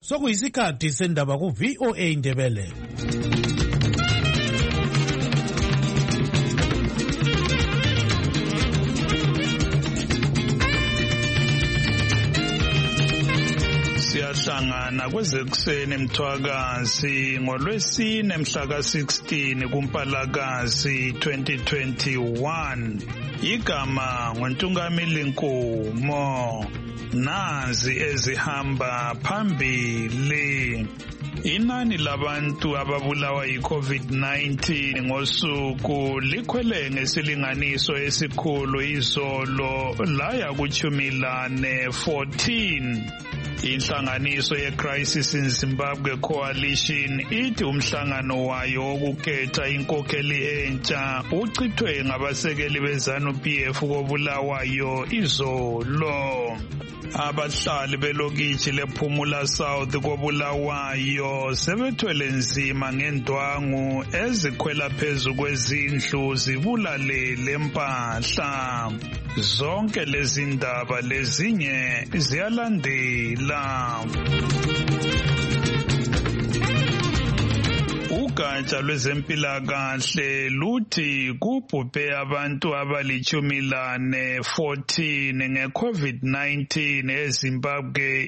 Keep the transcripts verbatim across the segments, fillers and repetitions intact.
Sokuyisikhathi sendaba ku V O A Indebele. Siyahlangana kwezekuseni eMthwakazi ngolwesine mhla ka sixteen kuMpalakazi twenty twenty-one. Igama nguNtungamili Nkomo. Nazi ezihamba phambili. Inani labantu ababulawa yi-COVID nineteen ngosuku likhwele ngesilinganiso esikhulu izolo laya kuchumilane fourteen. Inhlanganiso ye-Crisis in Zimbabwe Coalition ithi umhlangano wayo wokukhetha inkokheli entsha uchithwe ngabasekeli beZANU-P F kobulawayo izolo. Abahlali belokishi lePhumula South kobulawayo sebethwele nzima ngendwangu ezikhwela phezu kwezindlu zibulalele impahla. Zonke lezi ndaba lezinye ziyalandela. Ugatsha lwezempilakahle luthi kubhubhe abantu abalichumilane fourteen nge-COVID nineteen eZimbabwe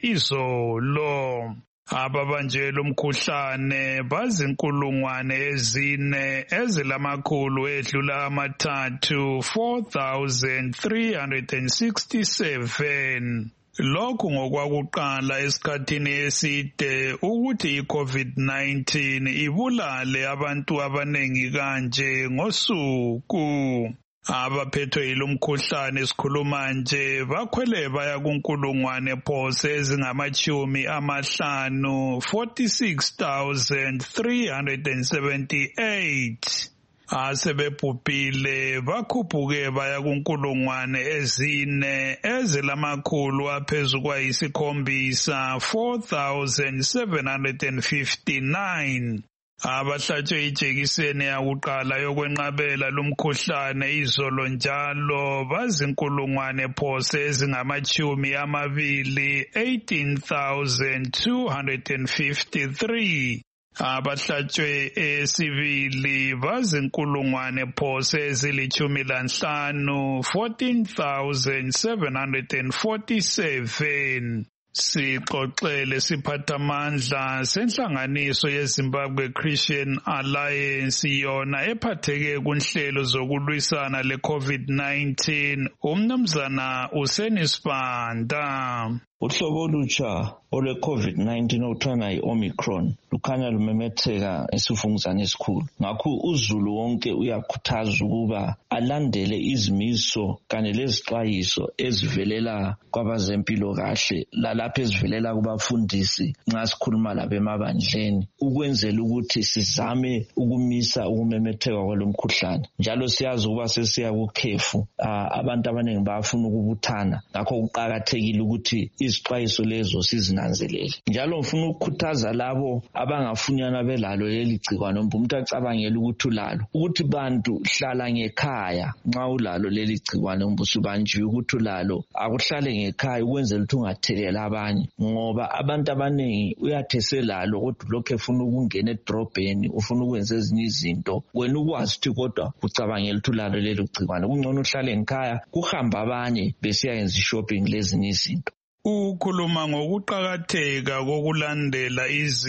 izolo. Ababanjelwe umkhuhlane bazinkulungwane ezine ezilamakhulu edlula amathathu four thousand three hundred sixty-seven. Lokhu ngokwakuqala esikhathini eside ukuthi i-COVID nineteen ibulale abantu abanengi kanje ngosuku. Abaphethwe yilomkhuhlane esikhuluma nje bakhwele baya kunkulungwane phose ezingamachumi amahlanu forty-six thousand three hundred seventy-eight. Asebebhubhile bakhuphuke baya kunkulungwane ezine ezilamakhulu aphezu kwayisikhombisa four thousand seven hundred fifty-nine. Abahlatshwe ijekiseni yakuqala yokwenqabela lumkhuhlane izolo njalo bazinkulungwane phose ezingamachumi amabili eighteen thousand two hundred fifty-three. Abahlatshwe esibili bazinkulungwane phose ezilichumi lanhlanu fourteen thousand seven hundred forty-seven. Sixoxele siphathamandla senhlanganiso yeZimbabwe Christian Alliance yona ephatheke kunhlelo zokulwisana le-COVID nineteen umnumzana uSenisibanda. Uhlobo olutsha olwe-COVID nineteen okuthiwa yi-Omicron lukhanya lumemetheka esifunguzane esikhulu. Ngakho uzulu wonke uyakhuthazwa ukuba alandele izimiso kanye lezixwayiso ezivelela kwabazempilo kahle lalapho ezivelela kubafundisi nxa sikhuluma labo emabandleni ukwenzela ukuthi sizame ukumisa ukumemetheka kwalomkhuhlane. Njalo siyazi ukuba sesiya kukhefu abantu abaningi bayafuna ukubuthana. Ngakho kuqakathekile ukuthi izixwayiso lezo sizinanzelele. Njalo ngifuna ukukhuthaza labo abangafunyana belalo leli gcikwane umuntu acabangela ukuthi ulalo ukuthi bantu hlala ngekhaya nxa ulalo leli gcikwane usubanjiwe ukuthi ulalo akuhlale ngekhaya ukwenzela ukuthi ungathelela abanye ngoba abantu abaningi uyatheselalo kodwa lokho efuna ukungena edrobheni ufuna ukwenza ezinye izinto wena ukwazi ukuthi kodwa ucabangela ukuthi ulalo leli gcikwane kungcono uhlale ngekhaya kuhamba abanye besiyayenza shopping lezinye izinto. Ukhuluma ngokuqakatheka kokulandela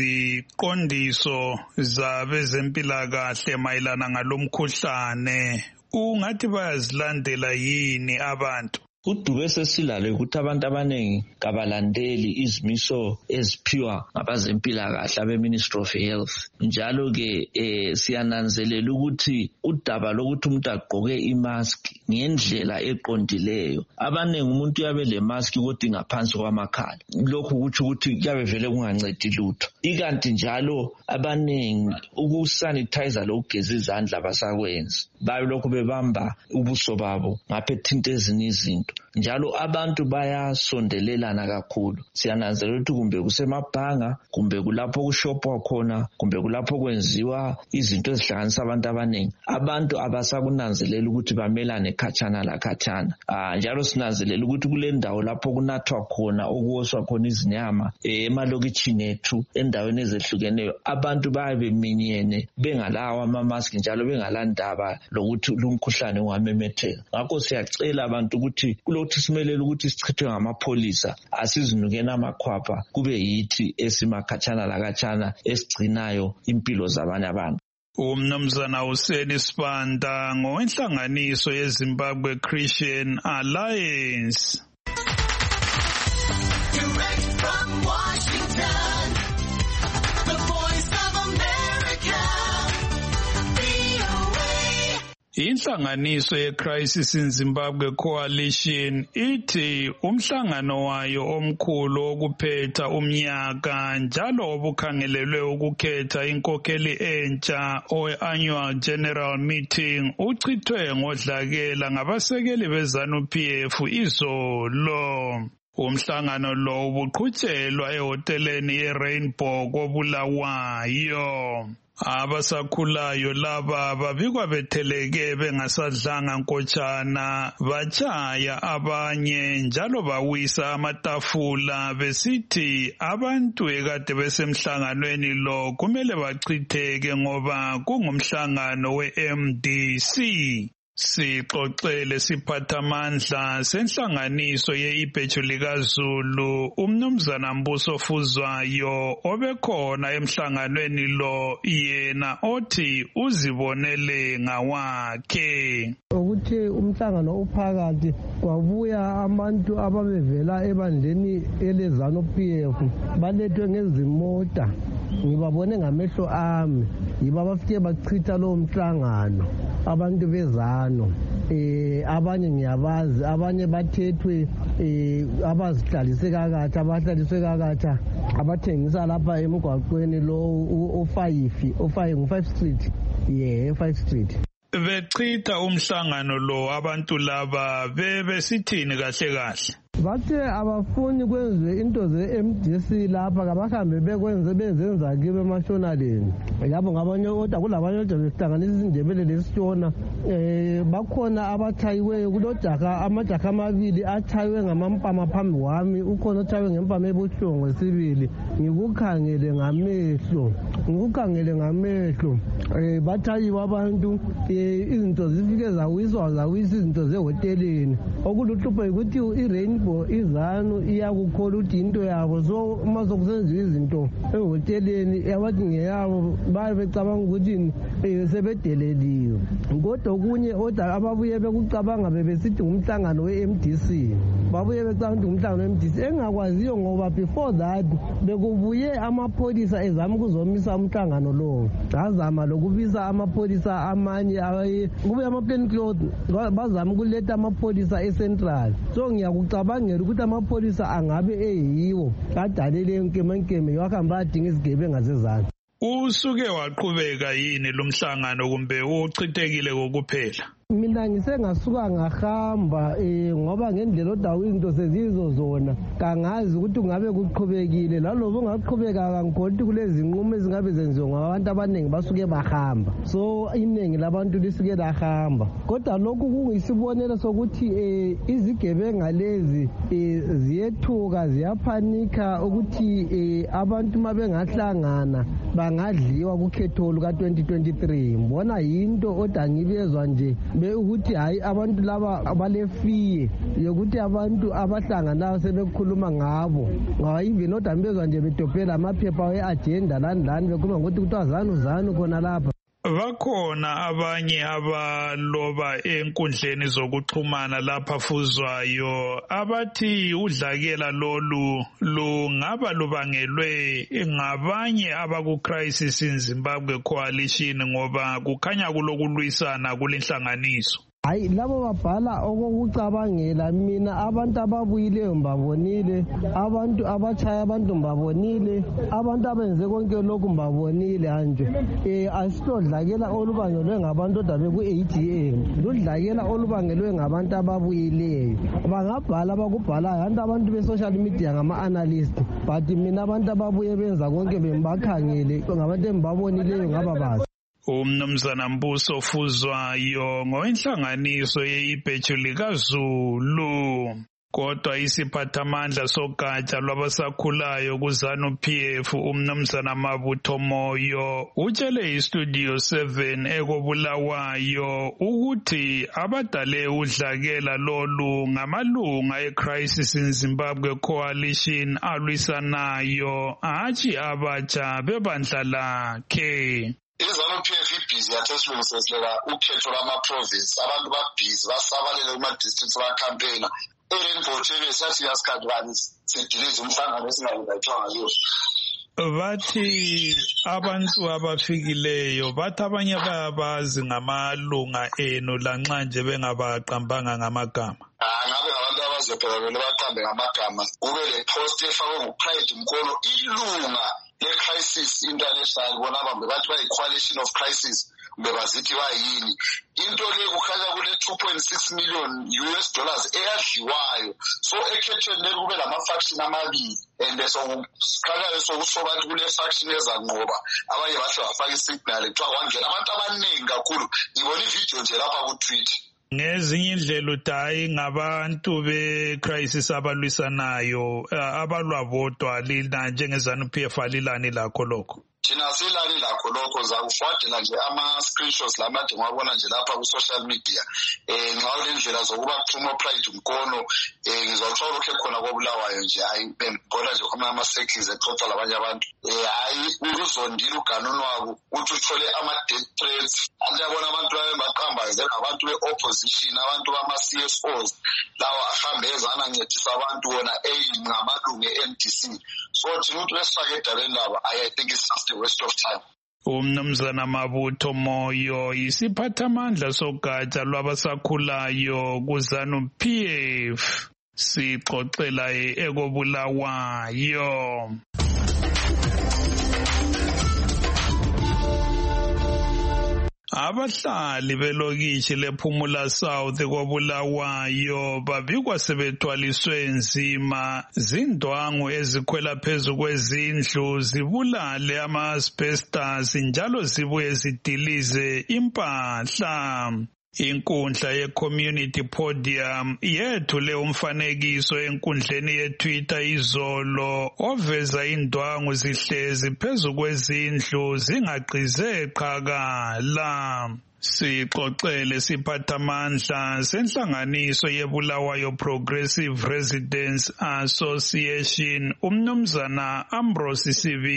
iziqondiso zabezempilakahle mayelana ngalomkhuhlane. Ungathi bayazilandela yini abantu? Udube sesilale ukuthi abantu abanengi kabalandeli izimiso eziphiwa ngabazempilakahle abe-Ministry of Health. Njalo ke eh, siyananzelela ukuthi udaba lokuthi umuntu agqoke imask ngendlela eqondileyo. Abanengi umuntu uyabe le mask kodwa ingaphansi kwamakhala. Lokhu kuthi ukuthi kuyabe vele kungancedi lutho. Ikanti njalo abanengi ukusanitizer lokugeza izandla basakwenza. Bayo lokhu bebamba ubuso babo ngapha ethinta ezinye izinto. imoto, njalo abantu bayasondelelana kakhulu. Siyananzelela ukuthi kumbe kusemabhanga, kumbe kulapho kushopwa khona, kumbe kulapho kwenziwa izinto ezihlanganisa abantu abaningi. Abantu abasakunanzelela ukuthi bamelane khatshana la khatshana. Ah njalo sinanzelela ukuthi kule ndawo lapho kunathwa khona okuwoswa khona izinyama emalokitshini ethu endaweni ezehlukeneyo, abantu bayabe beminyene bengalawa ama-mask njalo bengalandaba lokuthi lumkhuhlane ungamemetheka. Ngakho siyacela abantu ukuthi kulokuthi simelele ukuthi sichithwe ngamapholisa, asizinukeni amakhwapha kube yithi esimakhatshana lakhatshana esigcinayo impilo zabanye abantu. Umnumzana Hussein Sibanda ngowenhlanganiso yeZimbabwe Christian Alliance. Direct from Washington, the Voice of America, V O A. Inhlanganiso ye-Crisis in Zimbabwe Coalition ithi umhlangano wayo omkhulu wokuphetha umnyaka njalo obukhangelelwe ukukhetha inkokheli entsha owe-annual general meeting uchithwe ngodlakela ngabasekeli be-ZANU P F izolo. Umhlangano lo ubuqhutshelwa ehoteleni ye-Rainbow koBulawayo. Abasakhulayo laba babikwa betheleke bengasadlanga nkotshana, bachaya abanye njalo bawisa amatafula besithi abantu ekade besemhlanganweni lo kumele bachitheke ngoba kungumhlangano we-M D C. Sixoxele siphathamandla senhlanganiso ye-Ibheju likaZulu umnumzana Mbuso Fuzwayo obekhona emhlanganweni lo yena othi uzibonele ngawakhe. Ukuthi umhlangano uphakathi kwabuya abantu ababevela ebandleni eleZANU P F balethwe ngezimota, ngibabone ngamehlo ami, yibo abafike bachitha lowo mhlangano. Abantu bezano eh abanye ngiyabazi, abanye bathethwe eh abazihlalise kakatha, abahlaliswe kakatha, abathengisa lapha emgwaqweni lo o5 o5 ngo5 street yeah five street. Bechitha umhlangano lo abantu laba bebesithini kahle kahle. Bathe abafuni kwenziwe into ze-M D C lapha kabahambe bekwenze bezenza kibe emashonaleni. Lapho ngabanye kodwa kulabanye kodwa behlanganisa izindebele lesitshona. Eh bakhona abathayiweyo kulojaha, amajaha amabili athaywe ngamampama phambi kwami, ukhona othaywe ngempama ebuhlungu esibili. Ngikukhangele ngamehlo, ngikukhangele ngamehlo. Eh bathayiwe abantu, izinto zifike zawiswa zawisa izinto zehoteleni. Okuluhlupho ukuthi i-Rainbow iZANU iyakukhola ukuthi into yabo, so uma sokusenziwa izinto ehoteleni yabathi ngeyabo baye becabanga ukuthi sebedeleliwe. Kodwa okunye oda ababuye bekucabanga bebesithi ngumhlangano we-M D C, babuye becabanga ukuthi ngumhlangano we-M D C engakwaziyo ngoba before that bekubuye amapholisa ezama ukuzomisa umhlangano lo. Azama lokubisa amapholisa amanye kubuye ama-plain clothes bazama ukuletha amapholisa e-Central. So ngiyakucabangela ukuthi amapholisa angabe eyiwo adalele inkemenkeme yokuhamba adinga izigebenga zezandla. Usuke waqhubeka yini lo mhlangano kumbe uchithekile kokuphela? Mina ngisengasuka ngahamba eh ngoba ngendlela odawu izinto sezizo zona kangazi ukuthi kungabe kuqhubekile lalobo ungaqhubeka ngikho kulezi nqumo ezingabe zenziwa ngabantu abaningi basuke bahamba, so iningi labantu lisuke lahamba. Kodwa lokhu kungisibonela sokuthi eh izigebenga lezi eh ziyethuka ziyaphanika ukuthi eh abantu mabengahlangana bangadliwa kukhetho luka twenty twenty-three. Mbona yinto odangibezwa nje ukuthi hayi abantu laba abalefiye yokuthi abantu abahlanganayo sebekhuluma ngabo ngawa even odambezwa nje bedobhela amaphepha we-agenda lani lani bekhuluma ngokuthi kuthiwa ZANU ZANU khona lapha. Bakhona abanye abaloba enkundleni zokuxhumana lapha Fuzwayo abathi udlakela lolu lungaba lubangelwe ngabanye abaku-Crisis in Zimbabwe Coalition ngoba kukhanya kulokulwisana kulenhlanganiso. hayi labo babhala okokucabangela mina abantu ababuyileyo mbabonile, abantu abachaya abantu mbabonile, abantu abenze konke lokhu mbabonile anje. Eh asilodlakela olubangelwe ngabantu odabe ku-A D A, ludlakela olubangelwe ngabantu ababuyileyo. Bangabhala bakubhalayo anti abantu be-social media ngama-analyst, but mina abantu ababuye benza konke bembakhangele ngabantu embabonileyo ngababazi. Umnumzana Mbuso Fuzwayo ngowenhlanganiso yeibheju likaZulu. Kodwa isiphathamandla sogatsha lwabasakhulayo kuZANU P F umnumzana Mabutho Moyo utshele iStudio seven ekobulawayo ukuthi abadale udlakela lolu ngamalunga eCrisis in Zimbabwe Coalition alwisanayo hatshi abatsha bebandla lakhe. iZANU P F ibhizi yathi silungiselela ukhetho lama-province, abantu babhizi basabalele kuma-districts bakhampeyina. I-Rainbow T V sathi yasikhathi bani sidilize umhlangano esingayingathwanga kuyo. Bathi abantu abafikileyo bathi abanye bayabazi ngamalunga enu lanxa nje bengabaqambanga ngamagama. Ah ngabe abantu abazophela vele baqambe ngamagama kube le post efakwe nguPride Mkono ilunga le-Crisis International bona bambe bathi bayi-Coalition of Crisis bebazithi bayini. Into le kukhanya kule two point six million U S dollars eyadliwayo, so ekhethweni le kube lama-faction amabili and sokukhanya sokusobathi kule faction ezanqoba abanye bahle bafaka isignal kuthiwa kwangena abantu abaningi kakhulu. Ngibona ividiyo nje lapha ku-Twitter. Ngezinye indlela udayi ngabantu be-crisis abalwisanayo abalwa bodwa lina njengeZANU P F alilani lakho lokho. Thina silani lakho lokho zakufadela nje ama-screenshots lamade ngwabona nje lapha ku-social media um nxa ulendlela zokuba kuxhuma uPride Mkono um ngizothola lokhu ekhona kobulawayo nje hayi bembona nje khona ama-circles exoxa labanye abantu um hayi uzondile uganoni wabo uthi uthole ama-death threats. Anti yabona abantu babembaqambaze ngabantu be-opposition, abantu bama-C S Os lawa ahambe ezana ancedisa abantu wona ngamalungu e-N D C. So thina ukuthi lesifake edabeni laba I think it's just a waste of time. Umnumzana Mabutho Moyo isiphathamandla sogatsha lwabasakhulayo kuZANU P F sixoxela ekobulawayo. Abahlali belokishi lePhumula South kobulawayo babikwa sebethwaliswe nzima zindwangu ezikhwela phezu kwezindlu zibulale ama-asbestos njalo zibuye zidilize impahla. Inkundla ye-Community Podium yethule umfanekiso enkundleni ye-Twitter izolo oveza indwangu zihlezi phezu kwezindlu zingagqize qhakala. Sixoxele siphathamandla senhlanganiso yeBulawayo Progressive Residents Association umnumzana Ambrose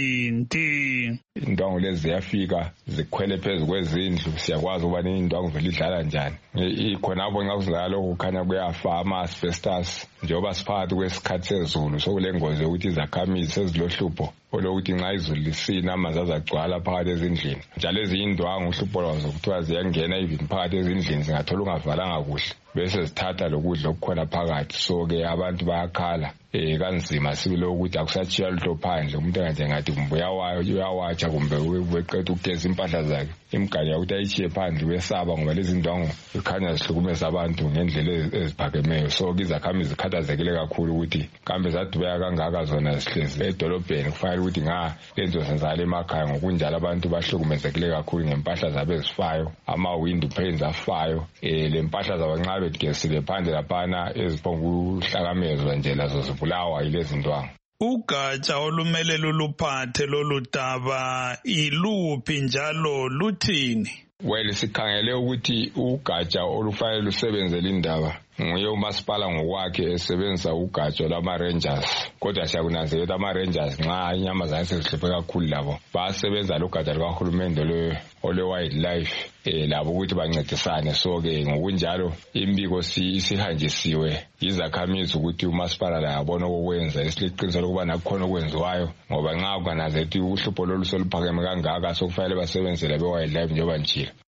Sibindi. Indwangu lezi ziyafika zikhwele phezu kwezindlu, siyakwazi ukuba indwangu vele idlala njani. Ikhonapho ngakuzalo kukhanya kuyafa ama-asbestos njengoba siphakathi kwesikhathi sezulu, sokule ngozi yokuthi izakhamizi sezilohlupho olokuthi nxa izulu lisina amanzi azagcwala phakathi ezindlini. Njalo ezinye indwangu uhlupho lwazo kuthiwa ziyangena even phakathi ezindlini zingathola ungavalanga kuhle bese zithatha lokudla okukhona phakathi. So-ke abantu bayakhala um kanzima sibile ukuthi akusatshiya lutho phandle, umuntu enganje ngathi kumbe uyawatsha kumbe weqeda ukugeza impahla zakhe. Imigani yakuthi ayitshiye phandle wesaba ngoba lezi ndwangu zikhanya zihlukumeza abantu ngendlela eziphakemeyo. So-ke izakhamizi zikhathazekile kakhulu ukuthi kambe zadubeka kangaka zona zihlezi edolobheni, kufanele ukuthi nga lenzo senzala emakhaya. Ngokunjalo abantu bahlukumezekile kakhulu ngempahla zabo ezifayo, ama-window panes afayo, um le mpahla zabo nxa begezile phandle laphana eziphonguhlakamezwa nje lazo zibulawa yilezi ndwangu. Ugatsha olumele luluphathe lolu daba iluphi njalo luthini? Well, sikhangele ukuthi ugatsha olufanele lusebenzele indaba nguye umasipala ngokwakhe esebenzisa ugatsha lwama-Rangers. Kodwa siyakunanzelela ama-Rangers nxa inyamazane sezihluphe kakhulu labo basebenza logatsha lukahulumende ole-wildlife um labo ukuthi bancedisane. So-ke ngokunjalo imbiko isihanjisiwe yizakhamizi ukuthi umasipala la yabona okokwenza, esileqiniso lokuba nakukhona okwenziwayo ngoba nxa kungananzelela ukuthi uhlupho lolu soluphakeme kangaka sokufanele basebenzele be-wildlife njengoba njalo.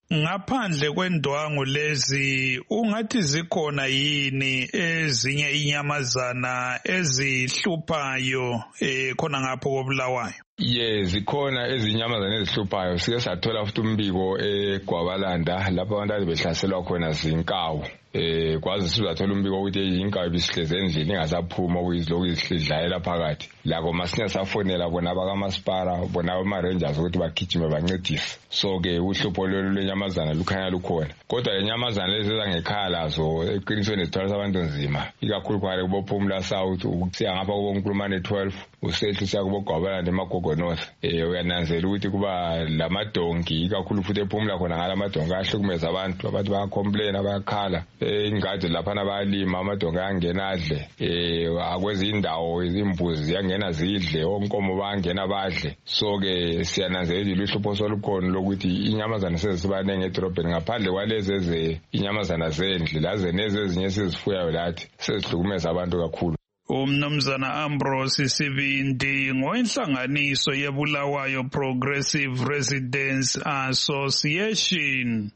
ngaphandle kwendwangu lezi ungathi zikhona yini ezinye inyamazana ezihluphayo eh khona ngapho koBulawayo? Ye zikhona ezinyamazana ezihluphayo. Sike sathola futhi umbiko eGwabalanda lapho abantu behlaselwa khona zinkawu. Eh kwazi sizathola umbiko ukuthi inkawu ibisihleze endlini ingasaphuma ukuyiziloko izihlidlayela phakathi. Lako masinya safonela bona abakaMaspara bona ama-Rangers ukuthi bagijime bancedise. So ke uhlupho lwenyamazana lukhanya lukhona. Kodwa lenyamazana lezi zangekhaya lazo eqinisweni sithola abantu nzima. Ikakhulu phakathi kuboPhumula South ukusiya ngapha kuboNkulumane twelve usehla siya kuboGwabalanda emagogo North. Eh uyananzela ukuthi kuba lamadonki ikakhulu futhi ephumula khona ngalamadonki ahlukumeza abantu abantu bayacomplain bayakhala. Eh ingadi lapha nabalima amadonki ayangena adle. Eh akwezi indawo izimbuzi yangena zidle onkomo bangena badle. So ke siyananzela iluhlupho solukhona lokuthi inyamazana sezibanenge edrobheni ngaphandle kwalezi eze inyamazana zendle laze nezezinye sizifuyayo lathi sezihlukumeza abantu kakhulu. Umnumzana Ambrose Sibindi ngowenhlanganiso yeBulawayo Progressive Residents Association.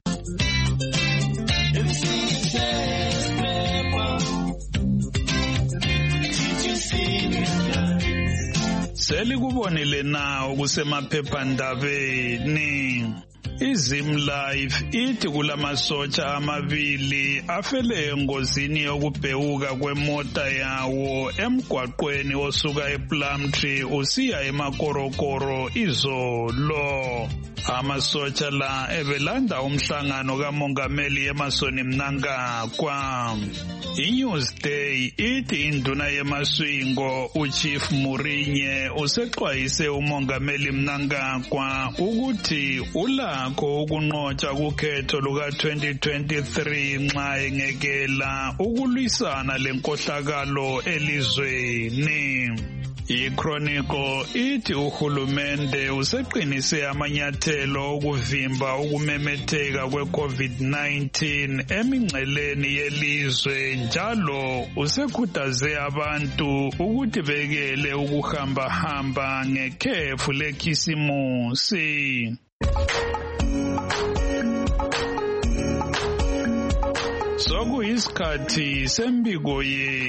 Selikubonile na kusemaphephandabeni. iZim Life ithi kulamasotsha amabili afele engozini yokubhewuka kwemota yawo emgwaqweni osuka ePlumtree usiya eMakorokoro izolo. Amasotsha la ebelanda umhlangano kamongameli eMasoni Mnangagwa. iNewsday ithi induna yemaswingo uChief Murinye usexwayise umongameli Mnangagwa ukuthi ulakho ukunqotsha kukhetho luka twenty twenty-three nxa engekela ukulwisana lenkohlakalo elizweni. iChronicle ithi uhulumende useqinise amanyathelo okuvimba ukumemetheka kweCovid nineteen emingceleni yelizwe njalo usekhuthaze abantu ukuthi bekele ukuhamba hamba ngekhefu lekhisimusi. Sokuyisikhathi sembiko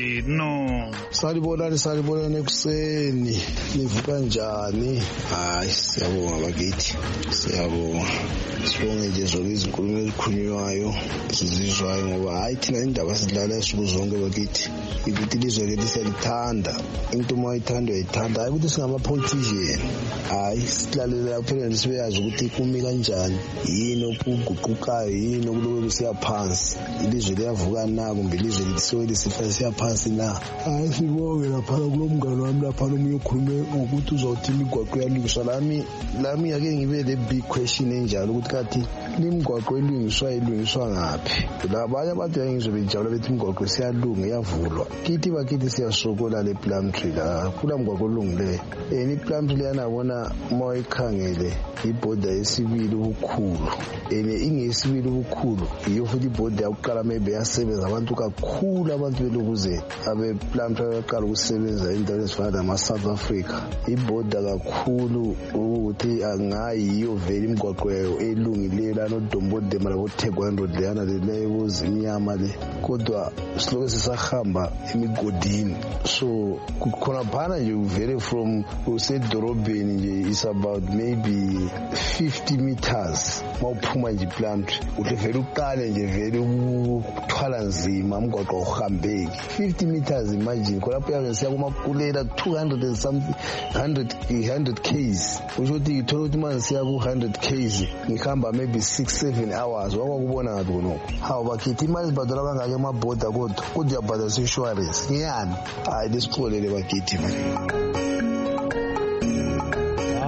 yenu. Salibonani salibonani ekuseni. Nivuka njani? Hayi siyabonga bakithi. Siyabonga. Sibonge nje zonke izinkulumo ezikhulunywayo sizizwayo ngoba hayi thina indaba sidlala esuku zonke bakithi. Ukuthi ilizwe lethu siyalithanda. Into mayithanda uyayithanda. Hayi ukuthi singama politician. Hayi silalela kuphela nje sibeyazi ukuthi kumi kanjani. Yini okuguqukayo yini okuloku kusiya phansi. Ilizwe liyavuka na kumbe ilizwe lisoweli sifa siyaphansi na. Hayi sibonge lapha kulomngane wami lapha nomunye ukhulume ukuthi uzothi imigwaqo yalungiswa lami lami yake ngibe le big question enjalo ukuthi kathi imigwaqo elungiswa ilungiswa ngaphi. Labanye abantu yangizobe njalo bethi imigwaqo siyalunga iyavulwa. Kithi bakithi siyasokola le Plumtree la kula mgwaqo olungileyo. Eh ni Plumtree yanabona moyikhangele iborder yesibili ubukhulu. Ene ingesibili ubukhulu iyo futhi iborder yakuqala maybe yasebenza abantu kakhulu abantu belokuze abe Plumtree yaqala ukusebenza endaweni ezifana nama South Africa. Iborder kakhulu ukuthi angayiyo vele imigwaqo yayo elungileyo la noDombode mara boThekwando leyana leleyo zimnyama le kodwa siloke sisahamba emigodini. So kukhona phana nje uvele from usedorobheni nje is about maybe fifty meters mawuphuma nje Plumtree uhle vele uqale nje vele ukuthwala nzima umgwaqo uhambeki fifty meters imagine khonapho yabe siya kumakulela two hundred and something one hundred k's usho ukuthi ithola ukuthi manje siya ku one hundred k's ngihamba maybe six seven hours wakubona ngathi kono hawu bakithi imali ibhadala kangaka emaborder kodwa kodwa uyabhadala insurance ngiyani hayi lesixolele bakithi man.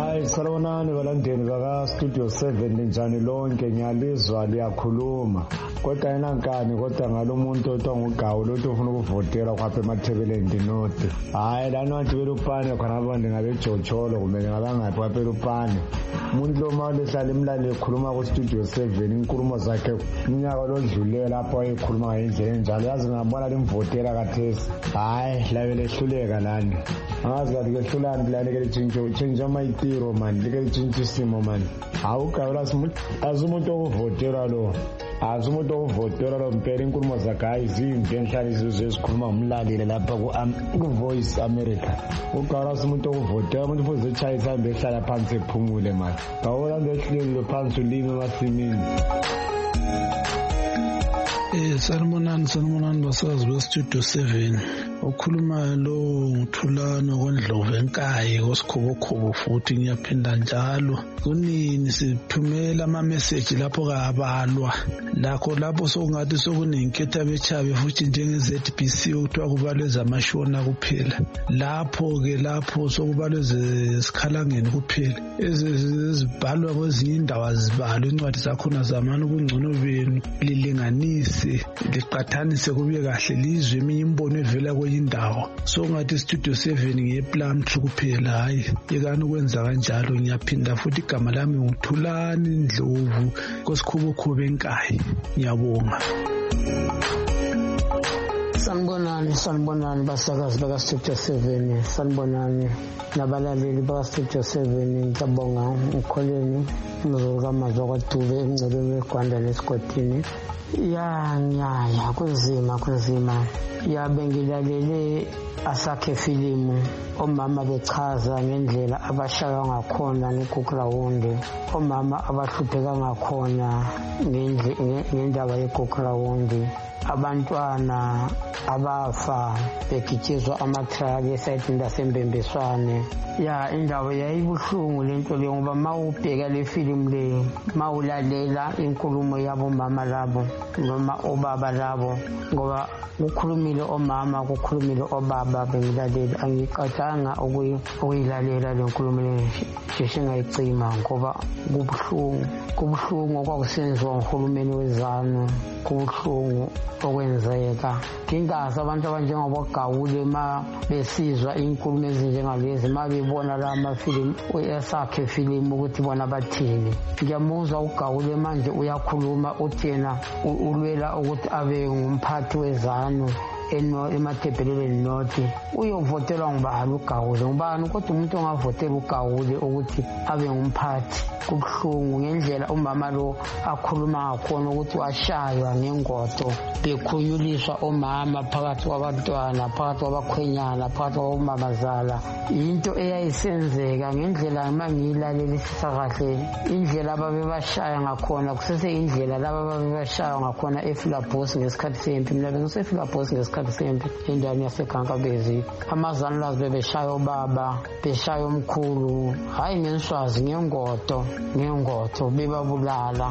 Salonani balandeni baka Studio seven njani lonke ngiyalizwa liyakhuluma kodwa enankani kodwa ngalomuntu othiwa nguGawu lothi ufuna ukuvotela kwapha emathebeleni north hayi lana wathi belupane khona abantu ngabejotsholo kumbe ngabangaphi kwapha belupane umuntu lo manje ehlala emlale ekhuluma ku studio seven inkulumo zakhe unyaka lodluleyo lapho wayekhuluma ngayindlela enjalo yazi ngabona limvotela kathesi hayi labe lehluleka lana angazi kathi kehlulani lana ke lichintsho change amayitiro man like lichintsha isimo man awugawula azumuntu okuvotela lo azumuntu okuvotela lo mpela inkulumo zakhe ayizimbi enhlala izizwe ezikhuluma ngumlaleli lapha ku Voice America ugawula umuntu okuvotela umuntu futhi echaya isambe ehlala phansi ephumule man awula ngehlelo phansi ulimi emasimini. Eh sanibonani sanibonani basazi be Studio seven ukhuluma lo ngithulana kondlovu enkayi kosikhobo futhi ngiyaphinda njalo kunini sithumela ama message lapho kabalwa lakho lapho sokungathi sokunenketha bechabe futhi njenge Z B C okuthiwa kubalwe zamashona kuphela lapho ke lapho sokubalwe zesikhalangeni kuphela ezibhalwa kwezinye indawo zibalwa incwadi zakhona zamana ubungcono benu lilinganise liqathanise kube kahle lizwe eminye imbono evela kwenye indawo so ngathi Studio seven ngeplan kuphela hayi yekani ukwenza kanjalo ngiyaphinda futhi igama lami ngithulani Ndlovu kosikhubo enkayi ngiyabonga. Sanibonani sanibonani basakazi baka Studio seven sanibonani nabalaleli baka Studio seven ngiyabonga ukholeni umzulu kaMazwa kwaDube emncelweni weGwanda leSigotini ya nyaya kunzima kunzima ya bengilalele asakhe filimu omama bechaza ngendlela abashaya ngakhona ngegugrawundi omama abahlupheka ngakhona ngendaba yegugrawundi abantwana abafa begitshizwa amatraki esayidini lasembembeswane ya indawo yayibuhlungu lento le ngoba mawubheka le filimu le mawulalela inkulumo yabo mama labo noma obaba labo ngoba kukhulumile omama kukhulumile obaba bengilalela angiqathanga ukuyilalela le nkulumo le sheshe ngayicima ngoba kubuhlungu kubuhlungu kwakusenziwa nguhulumeni wezanu kubuhlungu okwenzeka kingazi abantu abanjengoba Gawule ma besizwa inkulumo ezinjengalezi ma bebona la mafilimu esakhe filimu ukuthi bona bathini ngiyamuzwa uGawule manje uyakhuluma uthena ulwela ukuthi abe ngumphathi wezanu eno emathebeleni north uyovotelwa ngubani uGawule ngubani kodwa umuntu ongavotela uGawule ukuthi abe ngumphathi kubuhlungu ngendlela umama lo akhuluma ngakhona ukuthi washaywa ngengodo bekhunyuliswa omama phakathi kwabantwana phakathi kwabakhwenyana phakathi kwabomamazala into eyayisenzeka ngendlela mangiyilalelisa kahle indlela ababebashaya ngakhona kusese indlela laba ababebashaya ngakhona eFilabhosi ngesikhathi sempi mina bengiseFilabhosi ngesikhathi sempi endaweni yaseGankabezi amazanlazi bebeshaya obaba beshaya omkhulu hayi ngenswazi ngengodo ngengodo bebabulala.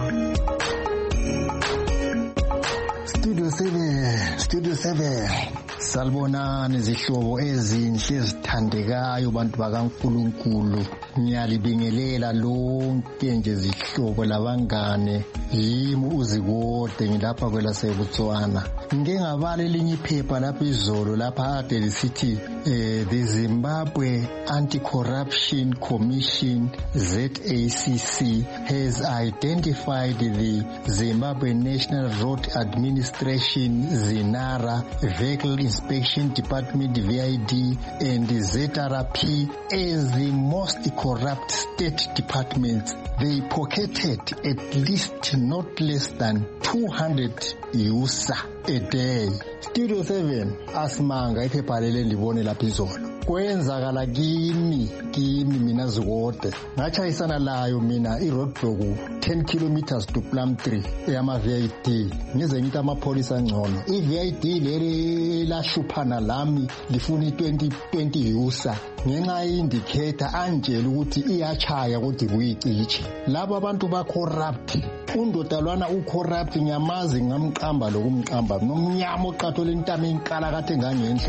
Studio seven Studio seven salibonani zihlobo ezinhle ezithandekayo bantu bakaNkulunkulu ngiyalibingelela lonke nje zihlobo labangane yimi uzikode ngilapha kwelaseBotswana ngike ngabala elinye iphepha lapha izolo lapha ade lisithi eh, the Zimbabwe Anti-Corruption Commission Z A C C has identified the Zimbabwe National Road Administration ZINARA Vehicle Inspection Department V I D and Z R P as the most corrupt state departments. They pocketed at least not less than two hundred U S A a day. Studio seven asimanga iphepha leli libone lapha izolo kwenzakala kimi kimi mina zikode ngachayisana layo mina iroadblock ten kilometers to Plumtree eyama V I D ngize ngithi amapholisa ngcono i V I D leli lashuphana lami lifuna twenty twenty U S A ngenxa indicator anjela ukuthi iyachaya kodwa kuyiciche laba abantu ba corrupt undodalwana u corrupt nyamazi ngamqamba lokumqamba nomnyama oqatho lentamo inkala kade ngangendle.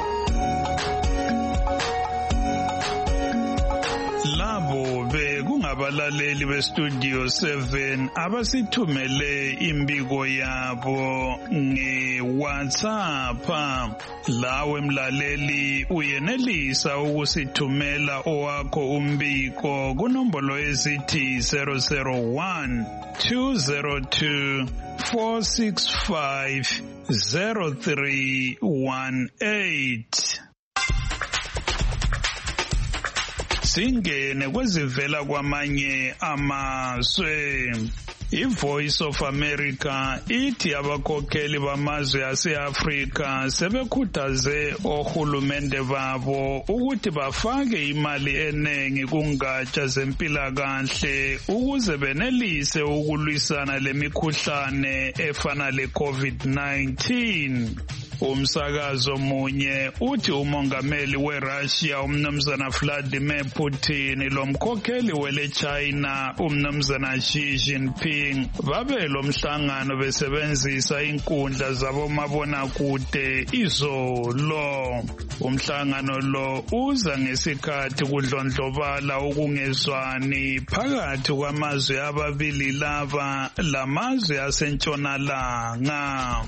Labo abalaleli bestudio seven abasithumele imbiko yabo nge-WhatsApp. Lawe mlaleli uyenelisa ukusithumela owakho umbiko kunombolo ezithi zero zero one two zero two four six five zero three one eight. Singene kwezivela kwamanye amazwe. I-Voice of America ithi abakhokheli bamazwe ase-Afrika sebekhuthaze ohulumende babo ukuthi bafake imali enengi kungatsha zempilakahle ukuze benelise ukulwisana lemikhuhlane efana le-COVID nineteen. Umsakazo munye uthi umongameli weRussia umnumzana Vladimir Putin lomkhokheli wele China umnumzana Xi Jinping babe lomhlangano besebenzisa inkundla zabomabonakude izolo. Umhlangano lo uza ngesikhathi kudlondlobala ukungezwani phakathi kwamazwe ababili laba lamazwe asentshonalanga.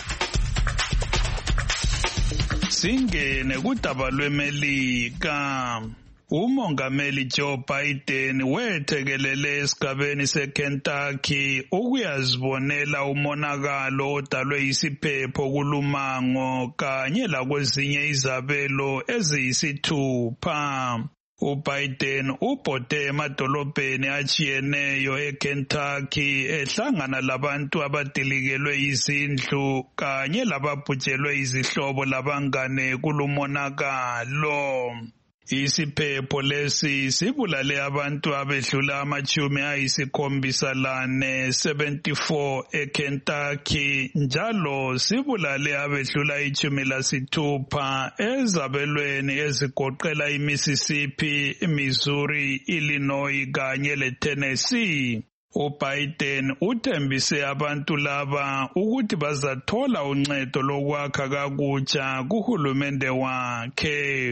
Singene kudaba lweMelika. Umongameli Joe Biden wethekelele esigabeni seKentucky ukuyazibonela umonakalo odalwe yisiphepho kulumango kanye lakwezinye izabelo eziyisithupha. uBiden ubhode emadolobheni achiyeneyo eKentucky ehlangana labantu abadilikelwe izindlu kanye lababhujelwe izihlobo labangane kulumonakalo. Isiphepho lesi sibulale abantu abedlula amachumi ayisikhombisa lane seventy-four eKentucky njalo sibulale abedlula ichumi lasithupha ezabelweni ezigoqela iMississippi, Missouri, Illinois kanye leTennessee. uBiden uthembise abantu laba ukuthi bazathola uncedo lokwakha kakutsha kuhulumende wakhe.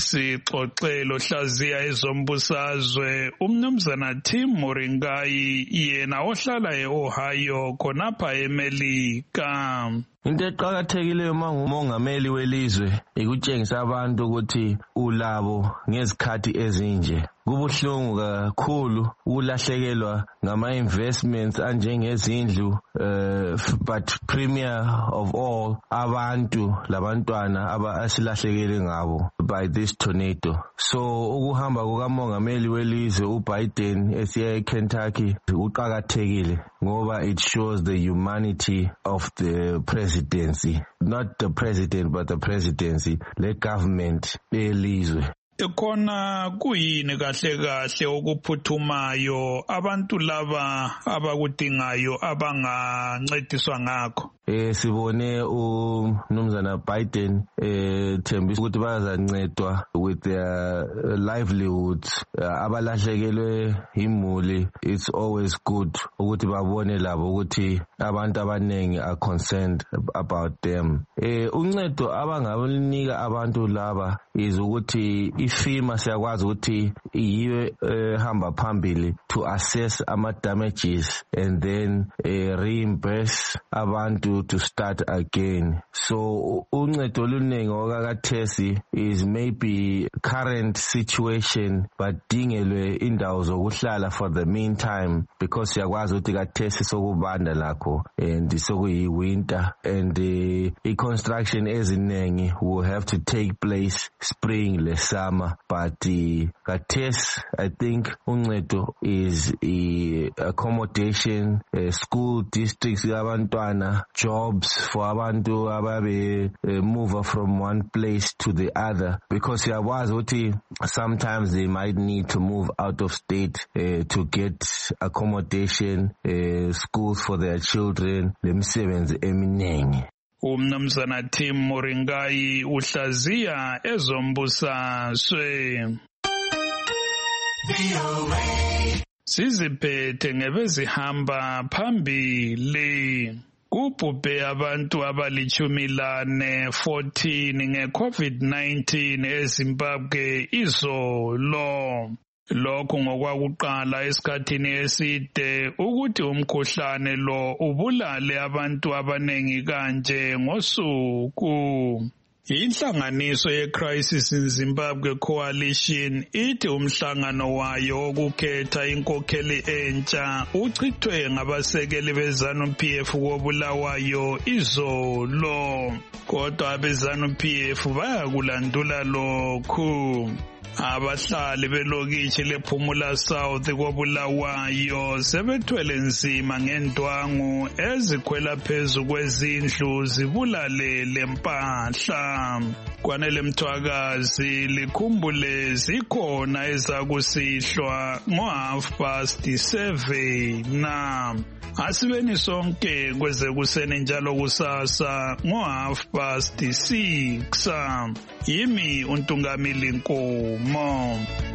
Sixoxelo hlaziya ezombusazwe umnumzana Tim Moringai yena ohlala eOhio khonapha eMelika. Into eqhakathekileyo mangumongameli welizwe ikutshengisa abantu ukuthi ulabo ngezikhathi ezinje. Kubuhlungu kakhulu ukulahlekelwa ngama investments anjengezindlu uh, but premier of all abantu labantwana abasilahlekele ngabo by this tornado. So ukuhamba kukamongameli welizwe uBiden esiya eKentucky uqhakathekile ngoba it shows the humanity of the presidency, not the president but the presidency, le government elizwe. Ekhona kuyini kahle kahle okuphuthumayo abantu laba abakudingayo abangancediswa ngakho? Eh sibone uMnumzana Biden eh thembisa ukuthi bazancedwa with their livelihoods, abalahlekelwe imuli. It's always good ukuthi babone labo ukuthi abantu abanengi are concerned about them. Eh uncedo abangabanika abantu laba is ukuthi ifima siyakwazi ukuthi yiwe ehamba phambili to assess ama damages and then uh, reimburse abantu to start again. So uncedo oluningi okakathesi is maybe current situation badingelwe indawo zokuhlala for the meantime because siyakwazi ukuthi kathesi sokubanda lakho and sokuyi winter and uh, i-construction eziningi will have to take place spring le summer but uh, kathesi I think uncedo is uh, accommodation, uh, school districts abantwana, jobs for abantu ababe uh, move from one place to the other because siyakwazi ukuthi sometimes they might need to move out of state uh, to get accommodation, uh, schools for their children, lemisebenzi eminingi. Umnumzana Tim Moringai uhlaziya ezombusazwe. Siziphethe ngebezihamba phambili. Kubhubhe abantu abalichumi lane fourteen nge-COVID nineteen eZimbabwe izolo. lokho ngokwakuqala esikhathini eside ukuthi umkhuhlane lo ubulale abantu abanengi kanje ngosuku. Inhlanganiso ye-Crisis in Zimbabwe Coalition ithi umhlangano wayo wokukhetha inkokheli entsha uchithwe ngabasekeli be-ZANU-P F koBulawayo izolo. Kodwa abe-ZANU-P F bayakulandula lokhu. Abahlali belokitshi lePhumula South koBulawayo sebethwele nzima ngendwangu ezikhwela phezu kwezindlu zibulale lempahla. Kwanele Mthwakazi likhumbule zikhona ezakusihlwa ngo-half past seven na. Asibeni sonke kweze kuseni njalo kusasa ngo-half past six. Yimi uNtungamili Nkomo.